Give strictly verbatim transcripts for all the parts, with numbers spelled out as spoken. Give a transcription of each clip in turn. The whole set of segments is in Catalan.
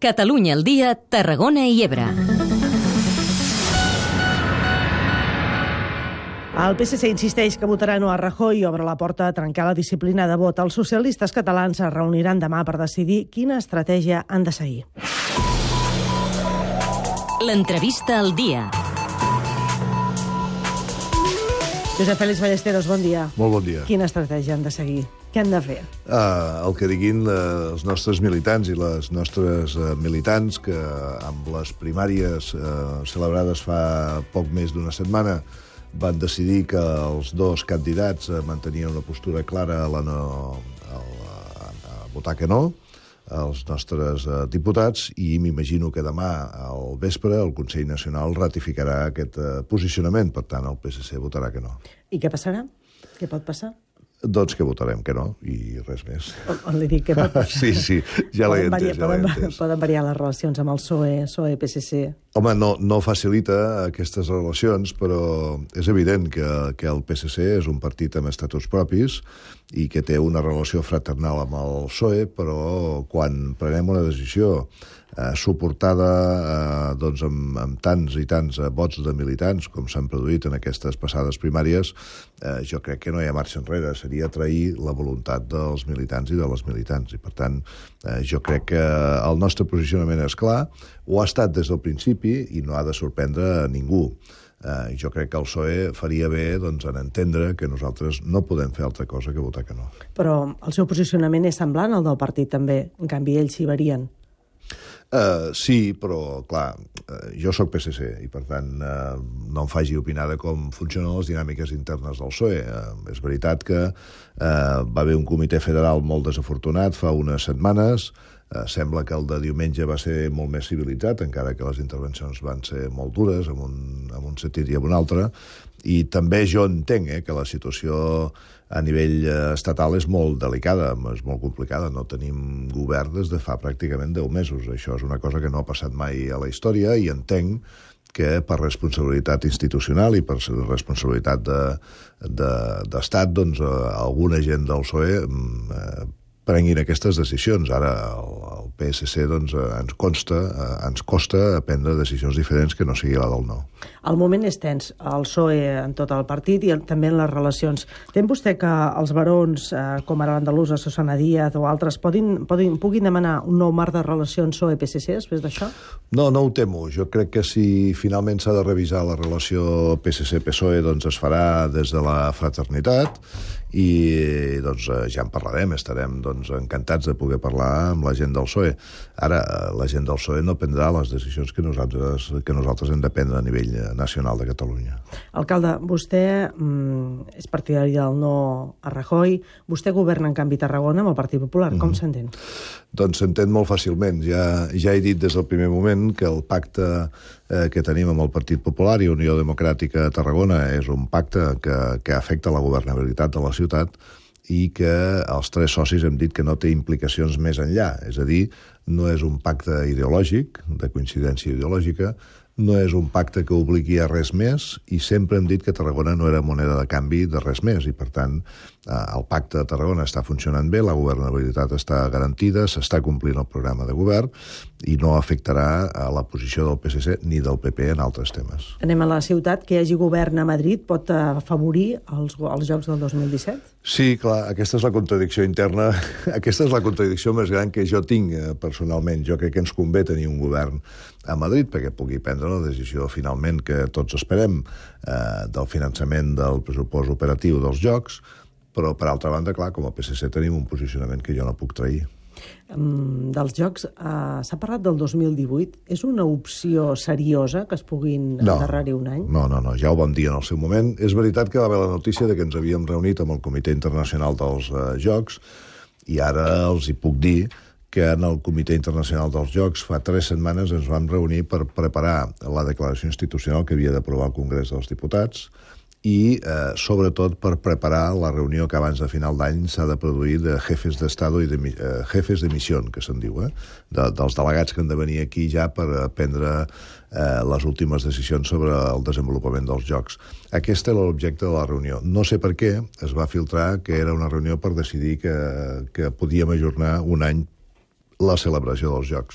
Catalunya al dia, Tarragona i Ebre. El P S C insisteix que votarà no a Rajoy i obre la porta a trencar la disciplina de vot. Els socialistes catalans es reuniran demà per decidir quina estratègia han de seguir. L'entrevista al dia. Josep Fèlix Ballesteros, bon dia. Molt bon dia. Quina estratègia han de seguir? Què han de fer? Uh, el que diguin uh, els nostres militants i les nostres uh, militants que amb les primàries uh, celebrades fa poc més d'una setmana van decidir que els dos candidats uh, mantenien una postura clara a, la no, a, a, a votar que no, els nostres uh, diputats, i m'imagino que demà al vespre el Consell Nacional ratificarà aquest uh, posicionament. Per tant, el P S C votarà que no. I què passarà? Què pot passar? Doncs que votarem que no, i res més. On, on li dic què pot passar? Sí, sí, ja l'he entès, ja l'he poden, entès. Poden variar les relacions amb el P S O E, P S O E, P S C? Home, no, no facilita aquestes relacions, però és evident que, que el P S C és un partit amb estatuts propis i que té una relació fraternal amb el P S O E, però quan prenem una decisió eh, suportada eh, doncs amb, amb tants i tants eh, vots de militants, com s'han produït en aquestes passades primàries, eh, jo crec que no hi ha marxa enrere. Seria trair la voluntat dels militants i de les militants. I, per tant, eh, jo crec que el nostre posicionament és clar, ho ha estat des del principi i no ha de sorprendre a ningú. Eh, jo crec que el P S O E faria bé doncs, en entendre que nosaltres no podem fer altra cosa que votar que no. Però el seu posicionament és semblant al del partit, també. En canvi, ells s'hi varien. Uh, sí, però, clar, uh, jo sóc P S C i, per tant, uh, no em faci opinar de com funcionen les dinàmiques internes del P S O E. Uh, és veritat que uh, va haver un comitè federal molt desafortunat fa unes setmanes. Uh, sembla que el de diumenge va ser molt més civilitzat, encara que les intervencions van ser molt dures, en un, en un sentit i en un altre. I també jo entenc eh, que la situació a nivell estatal és molt delicada, és molt complicada. No tenim govern des de fa pràcticament deu mesos. Això és una cosa que no ha passat mai a la història i entenc que per responsabilitat institucional i per responsabilitat d'estat, de, de, doncs, alguna gent del P S O E eh, prenguin aquestes decisions. Ara el, el P S C doncs, ens consta, ens costa prendre decisions diferents que no sigui la del no. El moment és tens, el P S O E en tot el partit i també en les relacions. Tem vostè que els barons, eh, com ara l'andalusa Susana Díaz o altres, podin, podin, puguin demanar un nou marc de relacions P S O E-P S C després d'això? No, no ho temo. Jo crec que si finalment s'ha de revisar la relació P S C-P S O E, doncs es farà des de la fraternitat i doncs, ja en parlarem, estarem doncs, encantats de poder parlar amb la gent del P S O E. Ara, la gent del P S O E no prendrà les decisions que nosaltres, que nosaltres hem de prendre a nivell nacional de Catalunya. Alcalde, vostè mm, és partidari del no a Rajoy, vostè governa en canvi Tarragona amb el Partit Popular, com mm-hmm. s'entén? Doncs s'entén molt fàcilment. Ja, ja he dit des del primer moment que el pacte eh, que tenim amb el Partit Popular i Unió Democràtica de Tarragona és un pacte que, que afecta la governabilitat de la ciutat i que els tres socis hem dit que no té implicacions més enllà. És a dir, no és un pacte ideològic, de coincidència ideològica, no és un pacte que obligui a res més i sempre hem dit que Tarragona no era moneda de canvi de res més i, per tant, el pacte de Tarragona està funcionant bé, la governabilitat està garantida, s'està complint el programa de govern i no afectarà a la posició del P S C ni del P P en altres temes. Anem a la ciutat. Que hi hagi govern a Madrid pot afavorir els, els Jocs del dos mil disset? Sí, clar, aquesta és la contradicció interna, aquesta és la contradicció més gran que jo tinc eh, personalment. Jo crec que ens convé tenir un govern a Madrid perquè pugui prendre la decisió finalment que tots esperem eh, del finançament del pressupost operatiu dels Jocs, però per altra banda, clar, com a P S C tenim un posicionament que jo no puc trair. Um, dels Jocs, uh, s'ha parlat del dos mil divuit. És una opció seriosa que es puguin no, endarrerir un any? No, no, no, ja ho vam dir en el seu moment. És veritat que va haver la notícia de que ens havíem reunit amb el Comitè Internacional dels uh, Jocs i ara els hi puc dir que en el Comitè Internacional dels Jocs fa tres setmanes ens vam reunir per preparar la declaració institucional que havia d'aprovar el Congrés dels Diputats i, eh, sobretot, per preparar la reunió que abans de final d'any s'ha de produir de jefes d'Estado i de eh, jefes de missió, que se'n diu, eh? de, dels delegats que han de venir aquí ja per prendre eh, les últimes decisions sobre el desenvolupament dels Jocs. Aquest era l'objecte de la reunió. No sé per què es va filtrar que era una reunió per decidir que, que podíem ajornar un any la celebració dels Jocs.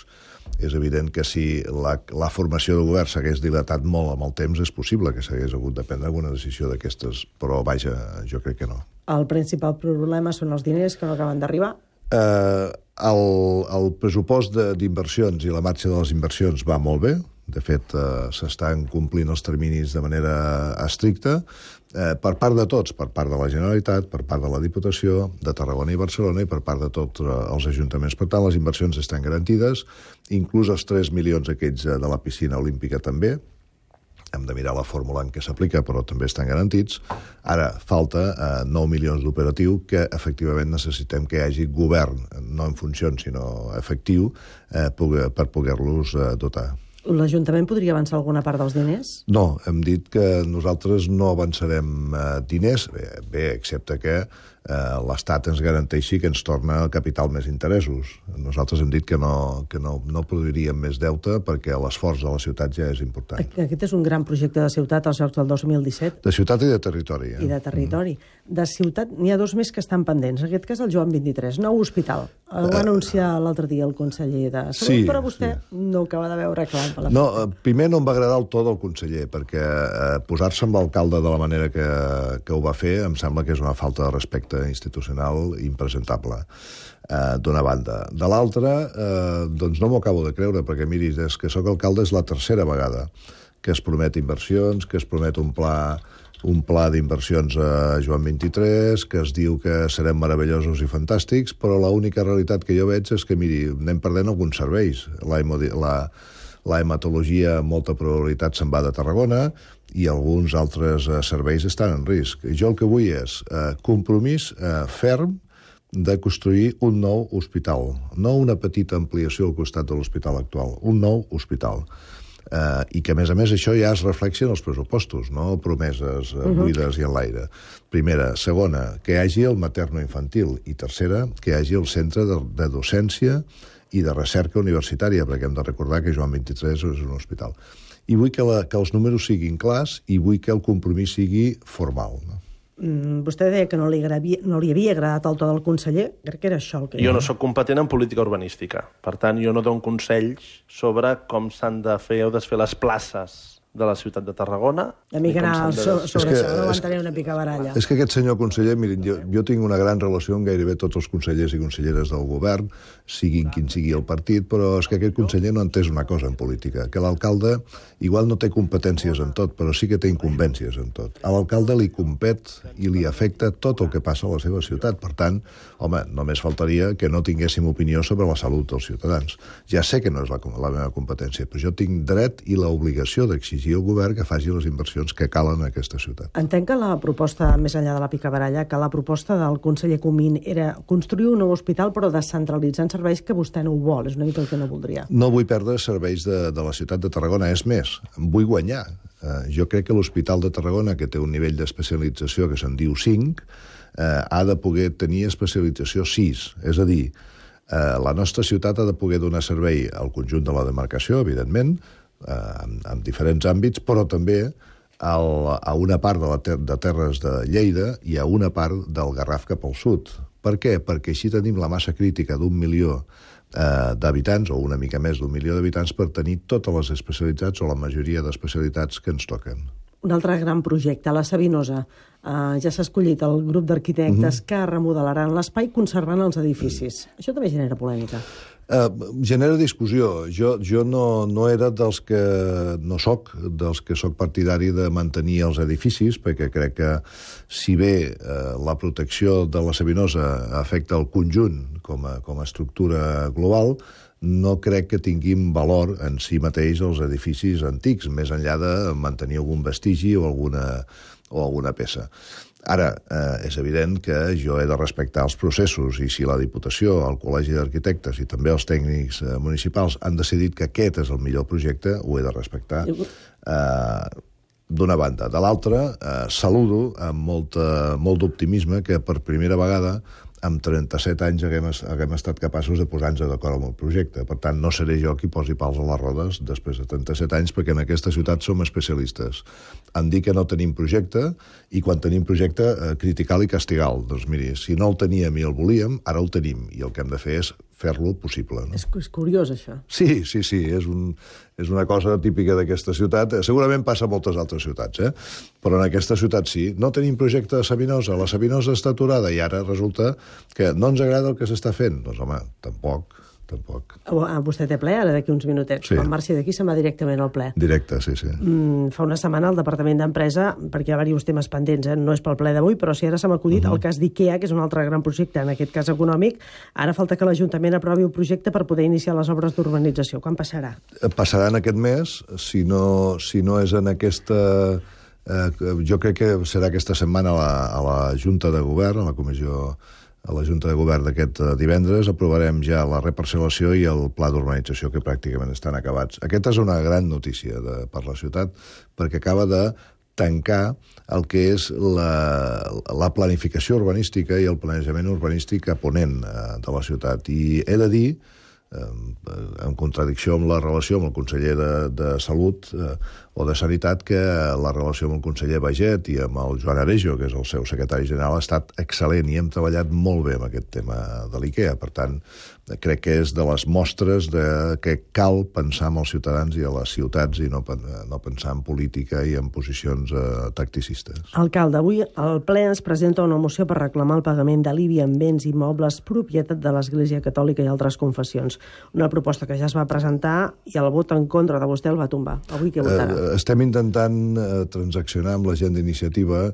és evident que si la, la formació de govern s'hagués dilatat molt amb el temps, és possible que s'hagués hagut de prendre alguna decisió d'aquestes, però vaja, jo crec que no. El principal problema són els diners que no acaben d'arribar. Eh, el, el pressupost d'inversions i la marxa de les inversions va molt bé. De fet, eh, s'estan complint els terminis de manera estricta, eh, per part de tots, per part de la Generalitat, per part de la Diputació, de Tarragona i Barcelona i per part de tots els ajuntaments. Per tant, les inversions estan garantides, inclús els tres milions aquells de la piscina olímpica també. Hem de mirar la fórmula en què s'aplica, però també estan garantits. Ara, falta eh, nou milions d'operatiu que, efectivament, necessitem que hi hagi govern, no en funcions, sinó efectiu, eh, per poder-los eh, dotar. L'Ajuntament podria avançar alguna part dels diners? No, hem dit que nosaltres no avançarem eh, diners, bé, bé, excepte que eh, l'Estat ens garanteixi que ens torna el capital més interessos. Nosaltres hem dit que no, que no, no produiríem més deute perquè l'esforç de la ciutat ja és important. Aquest és un gran projecte de ciutat als Jocs del dos mil disset. De ciutat i de territori. Eh? I de territori. Mm. De ciutat n'hi ha dos més que estan pendents. En aquest cas el Joan vint-i-tres, nou hospital. Ho va uh, anunciar l'altre dia el conseller de Salut, sí, però vostè sí. no acaba de veure clar. No, primer no em va agradar el to del conseller, perquè eh, posar-se amb l'alcalde de la manera que, que ho va fer em sembla que és una falta de respecte institucional impresentable, eh, d'una banda. De l'altra, eh, doncs no m'ho acabo de creure, perquè miri, des que sóc alcalde és la tercera vegada que es promet inversions, que es promet un pla un pla d'inversions a Joan vint-i-tres, que es diu que serem meravellosos i fantàstics, però l'única realitat que jo veig és que, miri, anem perdent alguns serveis. La, la, la hematologia amb molta probabilitat se'n va de Tarragona i alguns altres eh, serveis estan en risc. Jo el que vull és eh, compromís eh, ferm de construir un nou hospital, no una petita ampliació al costat de l'hospital actual, un nou hospital. Uh, i que, a més a més, això ja es reflexi en els pressupostos, no promeses uh, buides i en l'aire. Primera. Segona, que hi hagi el materno-infantil. I tercera, que hi hagi el centre de, de docència i de recerca universitària, perquè hem de recordar que Joan vint-i-tres és un hospital. I vull que, la, que els números siguin clars i vull que el compromís sigui formal, no? Mm, vostè deia que no li, agravia, no li havia agradat el to del conseller. Crec que era això el que... Jo no sóc competent en política urbanística. Per tant, jo no dono consells sobre com s'han de fer o desfer les places de la ciutat de Tarragona. A mi que anar de... so, sobre és que, això no és, entraré una picabaralla. És que aquest senyor conseller, mirin, jo, jo tinc una gran relació amb gairebé tots els consellers i conselleres del govern, siguin quin sigui el partit, però és que aquest conseller no ha entès una cosa en política, que l'alcalde igual no té competències en tot, però sí que té incumbències en tot. A l'alcalde li compet i li afecta tot el que passa a la seva ciutat. Per tant, home, només faltaria que no tinguéssim opinió sobre la salut dels ciutadans. Ja sé que no és la, la meva competència, però jo tinc dret i l'obligació d'exigir el govern que faci les inversions que calen a aquesta ciutat. Entenc que la proposta, més enllà de la picabaralla, que la proposta del conseller Comín era construir un nou hospital però descentralitzant serveis que vostè no ho vol. És una mica el que no voldria. No vull perdre serveis de, de la ciutat de Tarragona. És més, vull guanyar. Uh, jo crec que l'Hospital de Tarragona, que té un nivell d'especialització que se'n diu cinc, uh, ha de poder tenir especialització sis. És a dir, uh, la nostra ciutat ha de poder donar servei al conjunt de la demarcació, evidentment, eh, en, en diferents àmbits, però també al, a una part de, la ter de terres de Lleida i a una part del Garraf cap al sud. Per què? Perquè així tenim la massa crítica d'un milió eh, d'habitants, o una mica més d'un milió d'habitants, per tenir totes les especialitats o la majoria d'especialitats que ens toquen. Un altre gran projecte, la Sabinosa. Uh, ja s'ha escollit el grup d'arquitectes mm-hmm. que remodelaran l'espai conservant els edificis. Mm. Això també genera polèmica. Uh, genera discussió. Jo, jo no, no era dels que... no soc dels que soc partidari de mantenir els edificis, perquè crec que si bé uh, la protecció de la Sabinosa afecta el conjunt com a, com a estructura global, no crec que tinguin valor en si mateix els edificis antics, més enllà de mantenir algun vestigi o alguna, o alguna peça. Ara, eh, és evident que jo he de respectar els processos i si la Diputació, el Col·legi d'Arquitectes i també els tècnics eh, municipals han decidit que aquest és el millor projecte, ho he de respectar. Eh, d'una banda. De l'altra, eh, saludo amb molta, molt d'optimisme que per primera vegada amb trenta-set anys haguem, haguem estat capaços de posar-nos d'acord amb el projecte. Per tant, no seré jo qui posi pals a les rodes després de trenta-set anys, perquè en aquesta ciutat som especialistes en dir que no tenim projecte i quan tenim projecte, eh, criticar-lo i castigar-lo. Doncs miri, si no el teníem i el volíem, ara el tenim, i el que hem de fer és fer-lo possible. No? És, és curiós, això. Sí, sí, sí, és, un, és una cosa típica d'aquesta ciutat. Segurament passa a moltes altres ciutats, eh? Però en aquesta ciutat sí. No tenim projecte de Sabinosa, la Sabinosa està aturada i ara resulta que no ens agrada el que s'està fent. Doncs home, tampoc, tampoc. Vostè té ple ara d'aquí uns minutets. Sí. Quan marxi d'aquí se'n va directament al ple. Directe, sí, sí. Mm, fa una setmana el Departament d'Empresa, perquè hi ha diversos temes pendents, eh? No és pel ple d'avui, però sí ara s'ha acudit uh -huh. el cas d'IKEA, que és un altre gran projecte, en aquest cas econòmic. Ara falta que l'Ajuntament aprovi un projecte per poder iniciar les obres d'urbanització. Quan passarà? Passarà en aquest mes, si no, si no és en aquesta... Eh, jo crec que serà aquesta setmana a la, a la Junta de Govern, a la Comissió... a la Junta de Govern d'aquest divendres aprovarem ja la reparcel·lació i el pla d'urbanització, que pràcticament estan acabats. Aquesta és una gran notícia de, per la ciutat, perquè acaba de tancar el que és la, la planificació urbanística i el planejament urbanístic a ponent eh, de la ciutat. I he de dir, eh, en contradicció amb la relació amb el conseller de, de Salut eh, o de Sanitat, que la relació amb el conseller Baiget i amb el Joan Arejo, que és el seu secretari general, ha estat excel·lent i hem treballat molt bé amb aquest tema de l'IKEA. Per tant, crec que és de les mostres de que cal pensar en els ciutadans i a les ciutats i no, no pensar en política i en posicions eh, tacticistes. Alcalde, avui el ple ens presenta una moció per reclamar el pagament de l'I B I en béns immobles propietat de l'Església Catòlica i altres confessions. Una proposta que ja es va presentar i el vot en contra de vostè el va tombar. Avui què votarà? Eh, estem intentant eh, transaccionar amb la gent d'iniciativa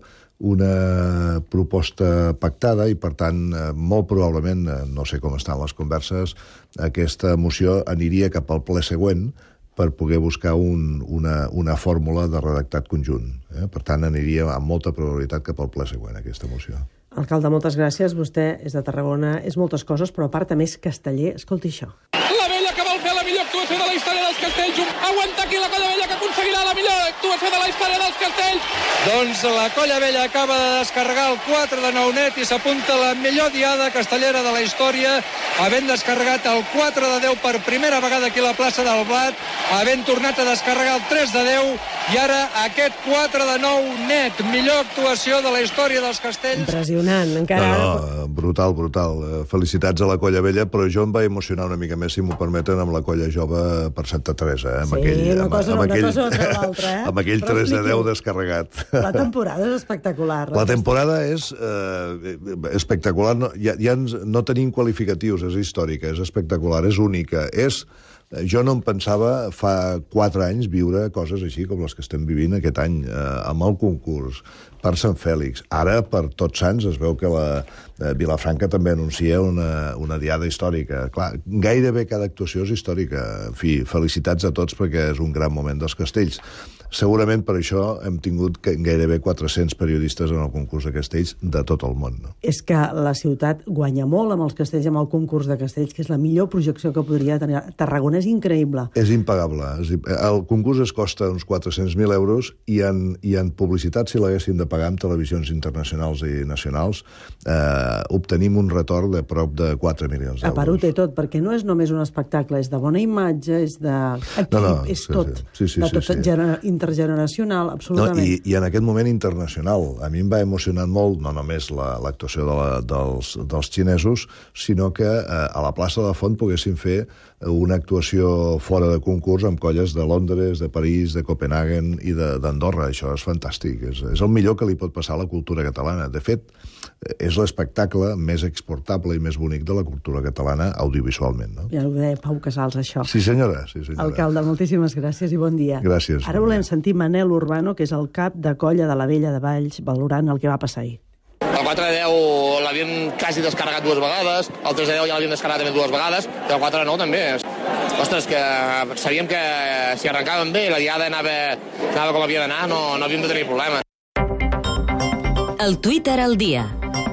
una proposta pactada i, per tant, eh, molt probablement, eh, no sé com estan les converses, aquesta moció aniria cap al ple següent per poder buscar un, una, una fórmula de redactat conjunt. Eh? Per tant, aniria amb molta probabilitat cap al ple següent, aquesta moció. Alcalde, moltes gràcies. Vostè és de Tarragona, és moltes coses, però a part també és casteller. Escolti això. La Vella, que vol fer la millor actuació de la història dels Castells. Aguanta aquí la Colla Vella, que aconseguirà la millor actuació de la història dels Castells. Doncs la Colla Vella acaba de descarregar el quatre de nou net i s'apunta la millor diada castellera de la història, havent descarregat el quatre de deu per primera vegada aquí a la plaça del Blat, havent tornat a descarregar el tres de deu i ara aquest quatre de nou net. Millor actuació de la història dels Castells. Impressionant, encara... No, no, brutal, brutal. Felicitats a la Colla Vella, però jo em vaig emocionar una mica més, si m'ho permeten, amb la Colla Jove per Santa Teresa. Eh? Amb sí, aquell, una cosa, amb, amb una aquell, cosa no l'altra, eh? Amb aquell tres de deu descarregat. La temporada és espectacular. La temporada és eh, espectacular. No, ja, ja ens, no tenim qualificatius, és històrica, és espectacular, és única. És, jo no em pensava fa quatre anys viure coses així com les que estem vivint aquest any, eh, amb el concurs per Sant Fèlix. Ara, per Tots Sants, es veu que la eh, Vilafranca també anuncia una, una diada històrica. Clar, gairebé cada actuació és històrica. En fi, felicitats a tots perquè és un gran moment dels castells. Segurament per això hem tingut gairebé quatre-cents periodistes en el concurs de castells de tot el món. No? És que la ciutat guanya molt amb els castells, amb el concurs de castells, que és la millor projecció que podria tenir. Tarragona és increïble. És impagable. El concurs es costa uns quatre-cents mil euros i en, i en publicitat, si l'haguéssim de pagar amb televisions internacionals i nacionals, eh, obtenim un retorn de prop de quatre milions d'euros. A part ho té tot, perquè no és només un espectacle, és de bona imatge, és de... Equip, no, no, és sí, tot. Sí, sí, de sí, tot sí, sí. Intergeneracional, absolutament. No, i, I en aquest moment internacional. A mi em va emocionar molt, no només l'actuació la, de la, dels, dels xinesos, sinó que eh, a la plaça de la Font poguessin fer una actuació fora de concurs amb colles de Londres, de París, de Copenhagen i d'Andorra. Això és fantàstic. És, és el millor que li pot passar a la cultura catalana. De fet, és l'espectacle més exportable i més bonic de la cultura catalana audiovisualment. No? Ja ho deia Pau Casals, això. Sí, senyora. Sí, senyora. Alcalde, moltíssimes gràcies i bon dia. Gràcies. Ara volem sentir Manel Urbano, que és el cap de colla de la Vella de Valls, valorant el que va passar ahir. El quatre de deu l'havien quasi descarregat dues vegades, el tres de deu ja l'havien descarregat també dues vegades, i el quatre de nou també. Ostres, que sabíem que si arrencàvem bé i la diada anava, anava com havia d'anar, no, no havíem de tenir problemes. El Twitter al dia.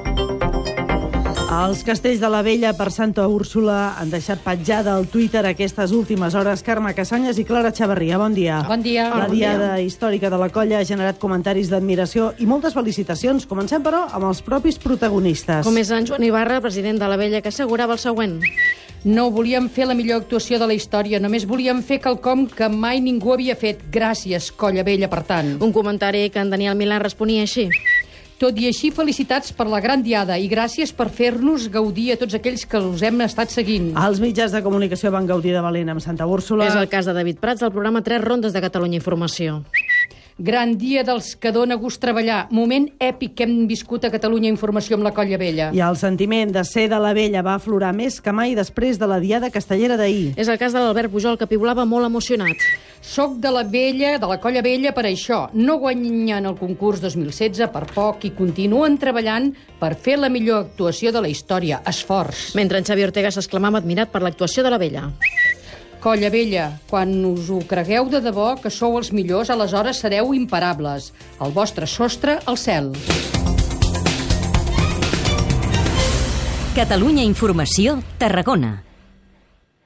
Els castells de la Vella per Santa Úrsula han deixat petjada al Twitter aquestes últimes hores. Carme Casanyes i Clara Xavarria, bon dia. Bon dia. La bon diada dia. històrica de la colla ha generat comentaris d'admiració i moltes felicitacions. Comencem, però, amb els propis protagonistes. Com és en Joan Ibarra, president de la Vella, que assegurava el següent. No volíem fer la millor actuació de la història, només volíem fer quelcom que mai ningú havia fet. Gràcies, Colla Vella, per tant. Un comentari que en Daniel Milà responia així. Tot i així, felicitats per la gran diada i gràcies per fer-nos gaudir a tots aquells que us hem estat seguint. Els mitjans de comunicació van gaudir de valent amb Santa Úrsula. És el cas de David Prats del programa Tres Rondes de Catalunya Informació. Gran dia dels que dona gust treballar. Moment èpic que hem viscut a Catalunya Informació amb la Colla Vella. I el sentiment de ser de la Vella va aflorar més que mai després de la diada castellera d'ahir. És el cas de l'Albert Pujol, que piulava molt emocionat. Soc de la Vella, de la Colla Vella, per això. No guanyen el concurs dos mil setze per poc i continuen treballant per fer la millor actuació de la història. Esforç. Mentre en Xavi Ortega s'exclamava admirat per l'actuació de la Vella. Colla Vella, quan us ho cregueu de debò que sou els millors, aleshores sereu imparables. El vostre sostre al cel. Catalunya Informació, Tarragona.